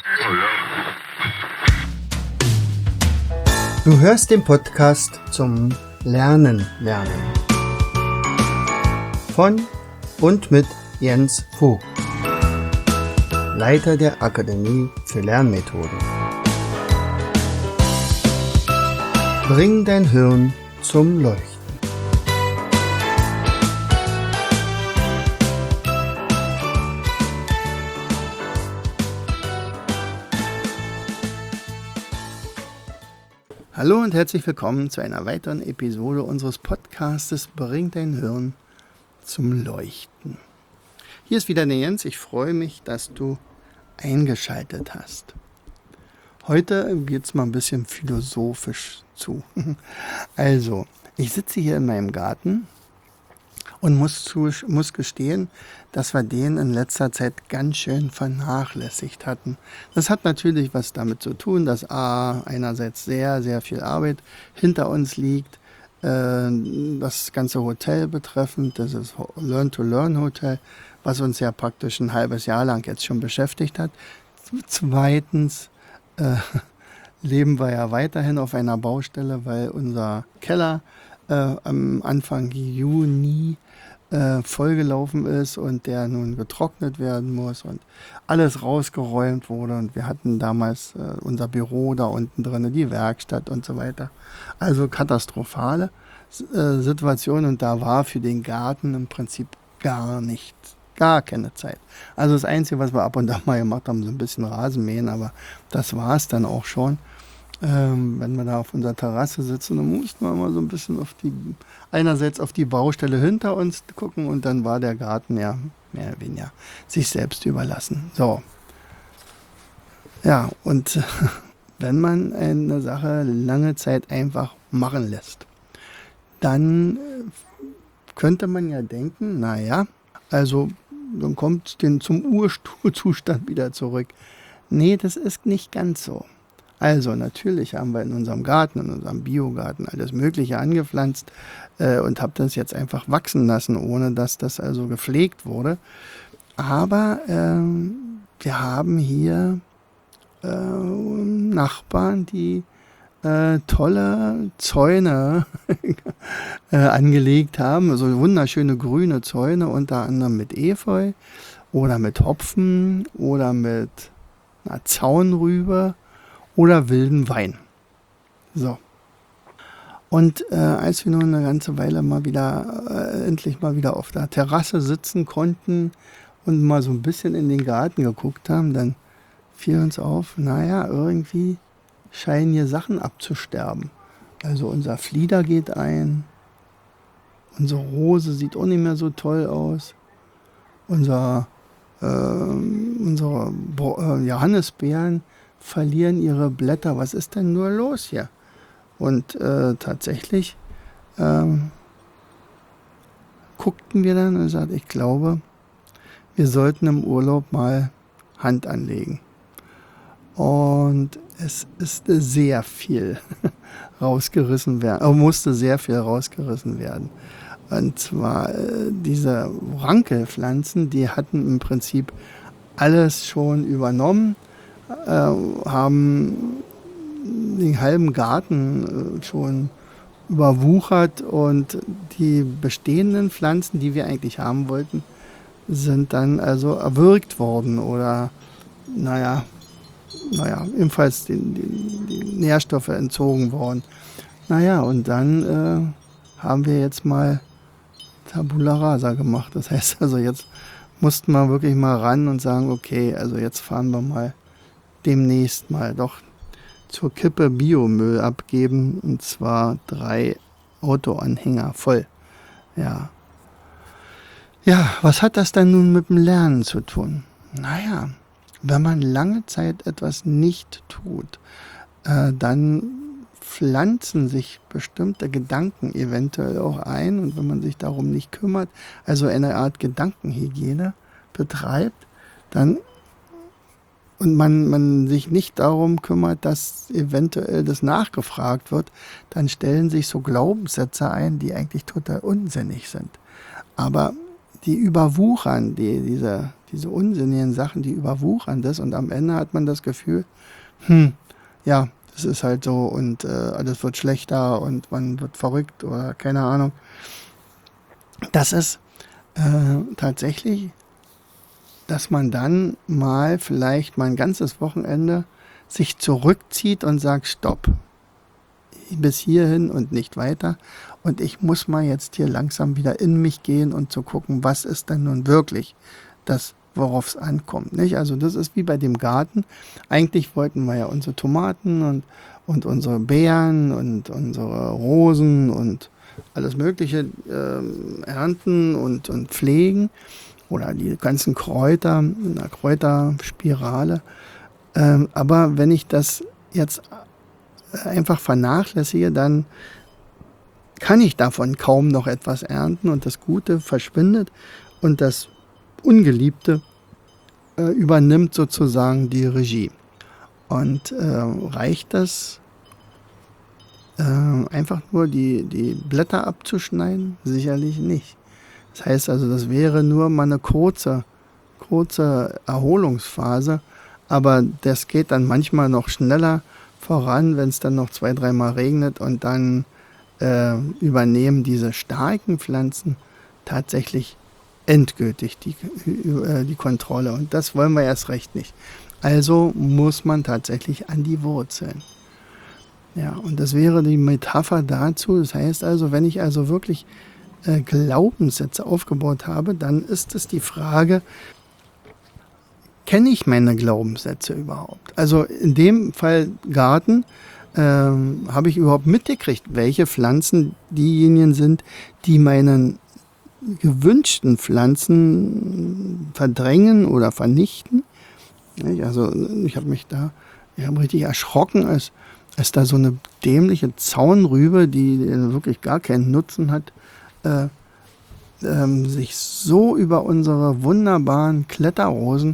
Du hörst den Podcast zum Lernen. Von und mit Jens Vogt, Leiter der Akademie für Lernmethoden. Bring dein Hirn zum Leuchten. Hallo und herzlich willkommen zu einer weiteren Episode unseres Podcastes Bring dein Hirn zum Leuchten. Hier ist wieder der Jens. Ich freue mich, dass du eingeschaltet hast. Heute geht es mal ein bisschen philosophisch zu. Also, ich sitze hier in meinem Garten und muss gestehen, dass wir den in letzter Zeit ganz schön vernachlässigt hatten. Das hat natürlich was damit zu tun, dass einerseits sehr, sehr viel Arbeit hinter uns liegt, das ganze Hotel betreffend, das ist Learn-to-Learn-Hotel, was uns ja praktisch ein halbes Jahr lang jetzt schon beschäftigt hat. Zweitens leben wir ja weiterhin auf einer Baustelle, weil unser Keller am Anfang Juni vollgelaufen ist und der nun getrocknet werden muss und alles rausgeräumt wurde. Und wir hatten damals unser Büro da unten drin, die Werkstatt und so weiter. Also katastrophale Situation, und da war für den Garten im Prinzip gar keine Zeit. Also das Einzige, was wir ab und an mal gemacht haben, so ein bisschen Rasenmähen, aber das war es dann auch schon. Wenn wir da auf unserer Terrasse sitzen, dann mussten wir mal so ein bisschen einerseits auf die Baustelle hinter uns gucken, und dann war der Garten ja mehr oder weniger sich selbst überlassen. So. Ja, und wenn man eine Sache lange Zeit einfach machen lässt, dann könnte man ja denken, naja, also dann kommt es zum Urzustand wieder zurück. Nee, das ist nicht ganz so. Also natürlich haben wir in unserem Garten, in unserem Biogarten alles Mögliche angepflanzt und habe das jetzt einfach wachsen lassen, ohne dass das also gepflegt wurde. Aber wir haben hier Nachbarn, die tolle Zäune angelegt haben, also wunderschöne grüne Zäune, unter anderem mit Efeu oder mit Hopfen oder mit einer Zaunrübe oder wilden Wein. So. Und als wir nun eine ganze Weile endlich mal wieder auf der Terrasse sitzen konnten und mal so ein bisschen in den Garten geguckt haben, dann fiel uns auf, naja, irgendwie scheinen hier Sachen abzusterben. Also unser Flieder geht ein, unsere Rose sieht auch nicht mehr so toll aus, unsere Johannisbeeren verlieren ihre Blätter. Was ist denn nur los hier? Und tatsächlich guckten wir dann und sagten, ich glaube, wir sollten im Urlaub mal Hand anlegen. Und es ist sehr viel rausgerissen werden, musste sehr viel rausgerissen werden. Und zwar diese Rankelpflanzen, die hatten im Prinzip alles schon übernommen, haben den halben Garten schon überwuchert, und die bestehenden Pflanzen, die wir eigentlich haben wollten, sind dann also erwürgt worden oder ebenfalls die Nährstoffe entzogen worden. Und dann haben wir jetzt mal Tabula Rasa gemacht. Das heißt also, jetzt mussten wir wirklich mal ran und sagen, okay, also jetzt fahren wir mal demnächst mal doch zur Kippe Biomüll abgeben, und zwar 3 Autoanhänger voll. Ja, was hat das denn nun mit dem Lernen zu tun? Wenn man lange Zeit etwas nicht tut, dann pflanzen sich bestimmte Gedanken eventuell auch ein, und wenn man sich darum nicht kümmert, also eine Art Gedankenhygiene betreibt, dann und man sich nicht darum kümmert, dass eventuell das nachgefragt wird, dann stellen sich so Glaubenssätze ein, die eigentlich total unsinnig sind. Aber die überwuchern, diese unsinnigen Sachen, die überwuchern das und am Ende hat man das Gefühl, ja, das ist halt so und alles wird schlechter und man wird verrückt oder keine Ahnung. Das ist tatsächlich, dass man dann vielleicht mal ein ganzes Wochenende sich zurückzieht und sagt, stopp, bis hierhin und nicht weiter. Und ich muss mal jetzt hier langsam wieder in mich gehen und zu gucken, was ist denn nun wirklich das, worauf es ankommt. Nicht? Also das ist wie bei dem Garten. Eigentlich wollten wir ja unsere Tomaten und unsere Beeren und unsere Rosen und alles Mögliche ernten und pflegen. Oder die ganzen Kräuter in einer Kräuterspirale. Aber wenn ich das jetzt einfach vernachlässige, dann kann ich davon kaum noch etwas ernten und das Gute verschwindet und das Ungeliebte übernimmt sozusagen die Regie. Und reicht das, einfach nur die Blätter abzuschneiden? Sicherlich nicht. Das heißt also, das wäre nur mal eine kurze Erholungsphase, aber das geht dann manchmal noch schneller voran, wenn es dann noch 2-3 Mal regnet und dann übernehmen diese starken Pflanzen tatsächlich endgültig die Kontrolle und das wollen wir erst recht nicht. Also muss man tatsächlich an die Wurzeln. Ja, und das wäre die Metapher dazu. Das heißt also, wenn ich also wirklich Glaubenssätze aufgebaut habe, dann ist es die Frage, kenne ich meine Glaubenssätze überhaupt? Also in dem Fall Garten habe ich überhaupt mitgekriegt, welche Pflanzen diejenigen sind, die meinen gewünschten Pflanzen verdrängen oder vernichten. Also ich habe mich da richtig erschrocken, als da so eine dämliche Zaunrübe, die wirklich gar keinen Nutzen hat, sich so über unsere wunderbaren Kletterrosen,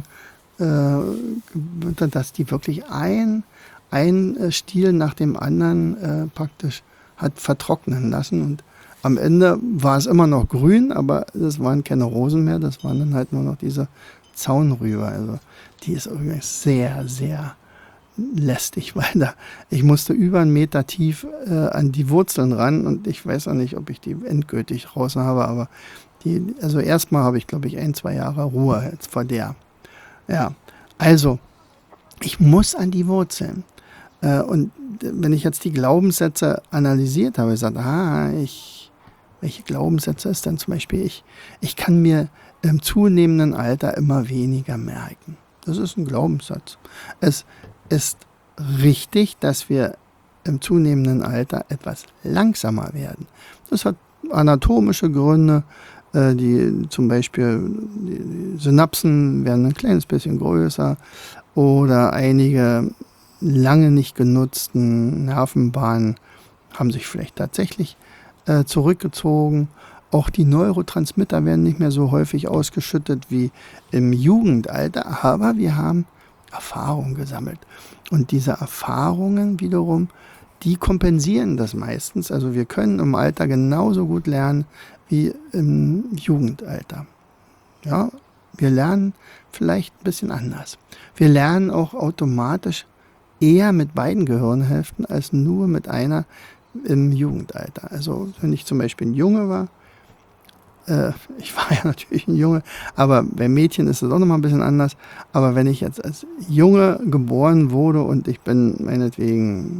dass die wirklich ein Stiel nach dem anderen praktisch hat vertrocknen lassen. Und am Ende war es immer noch grün, aber das waren keine Rosen mehr, das waren dann halt nur noch diese Zaunrübe. Also die ist übrigens sehr, sehr lästig, weil ich musste über 1 Meter tief an die Wurzeln ran und ich weiß auch nicht, ob ich die endgültig raus habe, aber also erstmal habe ich, glaube ich, 1-2 Jahre Ruhe jetzt vor der. Ja, also ich muss an die Wurzeln. Und wenn ich jetzt die Glaubenssätze analysiert habe, ich sage, welche Glaubenssätze ist denn zum Beispiel ich kann mir im zunehmenden Alter immer weniger merken. Das ist ein Glaubenssatz. Es ist richtig, dass wir im zunehmenden Alter etwas langsamer werden. Das hat anatomische Gründe, zum Beispiel die Synapsen werden ein kleines bisschen größer oder einige lange nicht genutzten Nervenbahnen haben sich vielleicht tatsächlich zurückgezogen. Auch die Neurotransmitter werden nicht mehr so häufig ausgeschüttet wie im Jugendalter, aber wir haben Erfahrungen gesammelt. Und diese Erfahrungen wiederum, die kompensieren das meistens. Also wir können im Alter genauso gut lernen wie im Jugendalter. Ja, wir lernen vielleicht ein bisschen anders. Wir lernen auch automatisch eher mit beiden Gehirnhälften als nur mit einer im Jugendalter. Also wenn ich zum Beispiel ein Junge war, ich war ja natürlich ein Junge, aber bei Mädchen ist es auch nochmal ein bisschen anders. Aber wenn ich jetzt als Junge geboren wurde und ich bin meinetwegen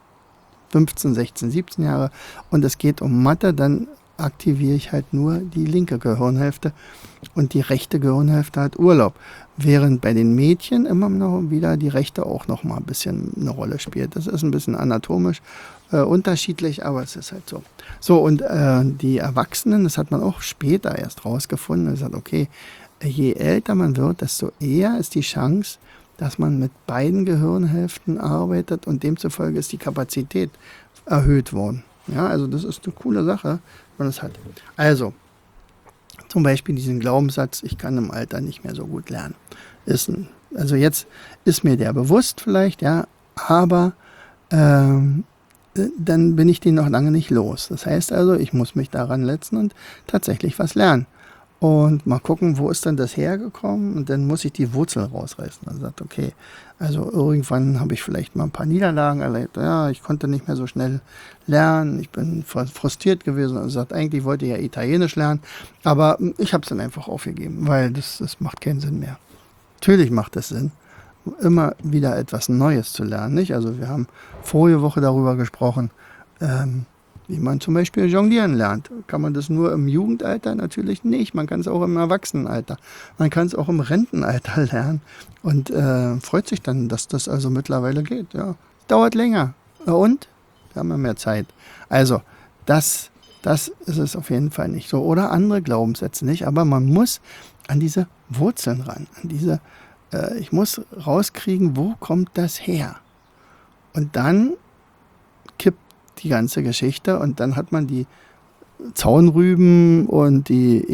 15, 16, 17 Jahre und es geht um Mathe, dann aktiviere ich halt nur die linke Gehirnhälfte und die rechte Gehirnhälfte hat Urlaub. Während bei den Mädchen immer noch wieder die rechte auch noch mal ein bisschen eine Rolle spielt. Das ist ein bisschen anatomisch unterschiedlich, aber es ist halt so. So, und die Erwachsenen, das hat man auch später erst rausgefunden, man sagt, okay, je älter man wird, desto eher ist die Chance, dass man mit beiden Gehirnhälften arbeitet und demzufolge ist die Kapazität erhöht worden. Ja, also das ist eine coole Sache, wenn man das hat. Also, zum Beispiel diesen Glaubenssatz, ich kann im Alter nicht mehr so gut lernen. Also jetzt ist mir der bewusst vielleicht, ja, aber dann bin ich den noch lange nicht los. Das heißt also, ich muss mich daran setzen und tatsächlich was lernen. und mal gucken, wo ist denn das hergekommen, und dann muss ich die Wurzel rausreißen. Also sagt, okay, also irgendwann habe ich vielleicht mal ein paar Niederlagen erlebt, ja, ich konnte nicht mehr so schnell lernen, ich bin frustriert gewesen, also sagt, eigentlich wollte ich ja Italienisch lernen, aber ich habe es dann einfach aufgegeben, weil das macht keinen Sinn mehr. Natürlich macht es Sinn, immer wieder etwas Neues zu lernen, nicht? Also wir haben vorige Woche darüber gesprochen, wie man zum Beispiel jonglieren lernt. Kann man das nur im Jugendalter? Natürlich nicht. Man kann es auch im Erwachsenenalter. Man kann es auch im Rentenalter lernen und freut sich dann, dass das also mittlerweile geht. Ja, dauert länger. Und wir haben ja mehr Zeit. Also das ist es auf jeden Fall nicht so. Oder andere Glaubenssätze nicht. Aber man muss an diese Wurzeln ran. An diese, ich muss rauskriegen, wo kommt das her? Und dann kippt die ganze Geschichte und dann hat man die Zaunrüben und die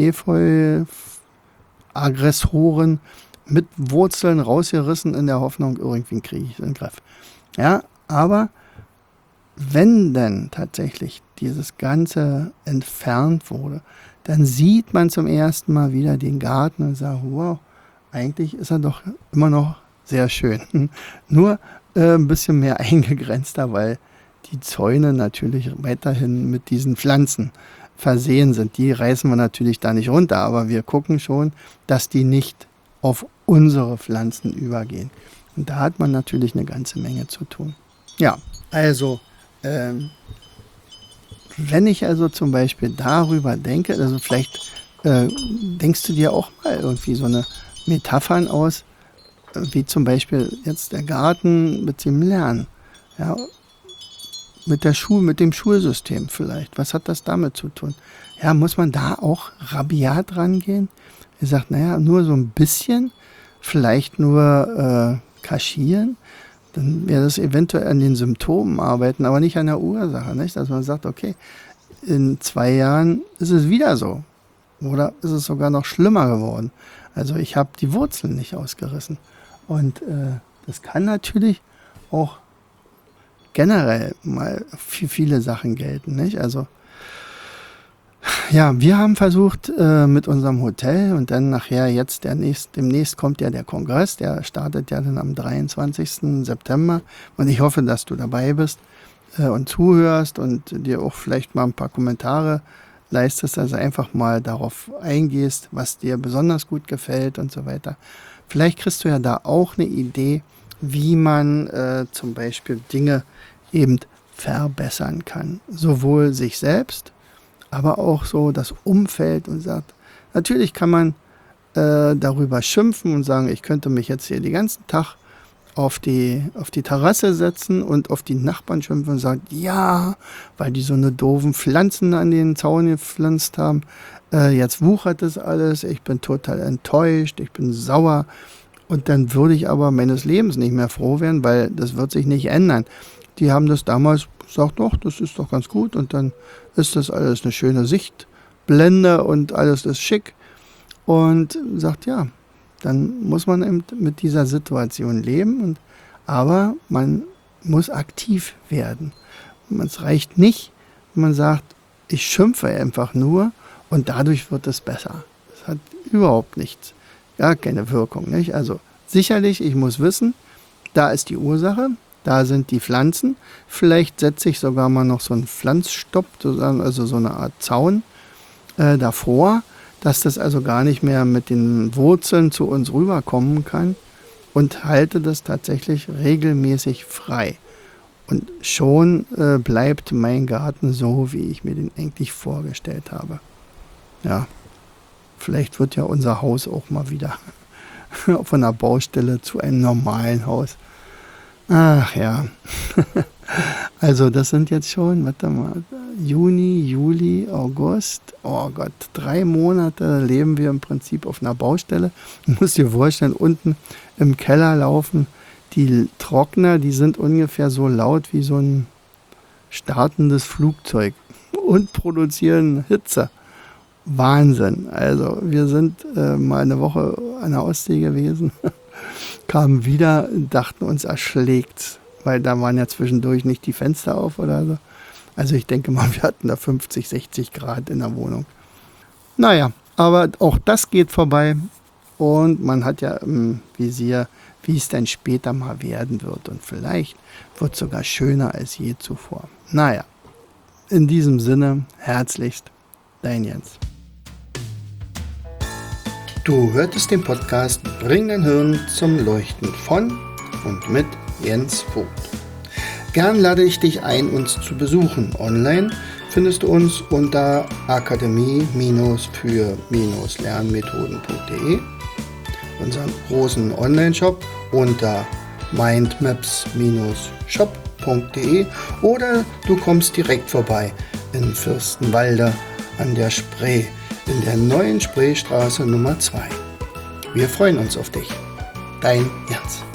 Efeu-Aggressoren mit Wurzeln rausgerissen in der Hoffnung, irgendwie kriege ich es in den Griff. Ja, aber wenn denn tatsächlich dieses Ganze entfernt wurde, dann sieht man zum ersten Mal wieder den Garten und sagt, wow, eigentlich ist er doch immer noch sehr schön. Nur ein bisschen mehr eingegrenzter, weil die Zäune natürlich weiterhin mit diesen Pflanzen versehen sind. Die reißen wir natürlich da nicht runter, aber wir gucken schon, dass die nicht auf unsere Pflanzen übergehen. Und da hat man natürlich eine ganze Menge zu tun. Ja, also wenn ich also zum Beispiel darüber denke, also vielleicht denkst du dir auch mal irgendwie so eine Metaphern aus, wie zum Beispiel jetzt der Garten mit dem Lernen. Ja, mit dem Schulsystem vielleicht. Was hat das damit zu tun? Ja, muss man da auch rabiat rangehen? Er sagt, naja, nur so ein bisschen, vielleicht nur kaschieren, dann wäre das eventuell an den Symptomen arbeiten, aber nicht an der Ursache, nicht? Dass man sagt, okay, in 2 Jahren ist es wieder so. Oder ist es sogar noch schlimmer geworden? Also ich habe die Wurzeln nicht ausgerissen. Und das kann natürlich auch generell mal für viele Sachen gelten, nicht? Also ja, wir haben versucht mit unserem Hotel und dann nachher jetzt demnächst kommt ja der Kongress, der startet ja dann am 23. September und ich hoffe, dass du dabei bist und zuhörst und dir auch vielleicht mal ein paar Kommentare leistest, also einfach mal darauf eingehst, was dir besonders gut gefällt und so weiter. Vielleicht kriegst du ja da auch eine Idee, wie man zum Beispiel Dinge eben verbessern kann. Sowohl sich selbst, aber auch so das Umfeld und sagt, natürlich kann man darüber schimpfen und sagen, ich könnte mich jetzt hier den ganzen Tag auf die Terrasse setzen und auf die Nachbarn schimpfen und sagen, ja, weil die so eine doofen Pflanzen an den Zaun gepflanzt haben, jetzt wuchert das alles, ich bin total enttäuscht, ich bin sauer. Und dann würde ich aber meines Lebens nicht mehr froh werden, weil das wird sich nicht ändern. Die haben das damals gesagt, doch, das ist doch ganz gut und dann ist das alles eine schöne Sichtblende und alles ist schick. Und sagt, ja, dann muss man eben mit dieser Situation leben, aber man muss aktiv werden. Es reicht nicht, wenn man sagt, ich schimpfe einfach nur und dadurch wird es besser. Das hat überhaupt nichts. Gar keine Wirkung, nicht? Also sicherlich, ich muss wissen, da ist die Ursache, da sind die Pflanzen. Vielleicht setze ich sogar mal noch so einen Pflanzstopp, also so eine Art Zaun davor, dass das also gar nicht mehr mit den Wurzeln zu uns rüberkommen kann und halte das tatsächlich regelmäßig frei. Und schon bleibt mein Garten so, wie ich mir den eigentlich vorgestellt habe. Ja, vielleicht wird ja unser Haus auch mal wieder von der Baustelle zu einem normalen Haus. Ach ja, also das sind jetzt schon, warte mal, Juni, Juli, August, oh Gott, 3 Monate leben wir im Prinzip auf einer Baustelle. Du musst dir vorstellen, unten im Keller laufen die Trockner, die sind ungefähr so laut wie so ein startendes Flugzeug und produzieren Hitze. Wahnsinn, also wir sind mal eine Woche an der Ostsee gewesen, kamen wieder, dachten uns erschlägt, weil da waren ja zwischendurch nicht die Fenster auf oder so. Also ich denke mal, wir hatten da 50, 60 Grad in der Wohnung. Naja, Aber auch das geht vorbei und man hat ja im Visier, wie es dann später mal werden wird. Und vielleicht wird es sogar schöner als je zuvor. Naja, in diesem Sinne, herzlichst, dein Jens. Du hörtest den Podcast Bring dein Hirn zum Leuchten von und mit Jens Vogt. Gern lade ich dich ein, uns zu besuchen. Online findest du uns unter akademie-für-lernmethoden.de, unseren großen Online-Shop unter mindmaps-shop.de oder du kommst direkt vorbei in Fürstenwalde an der Spree, in der neuen Spreestraße Nummer 2. Wir freuen uns auf dich. Dein Jens.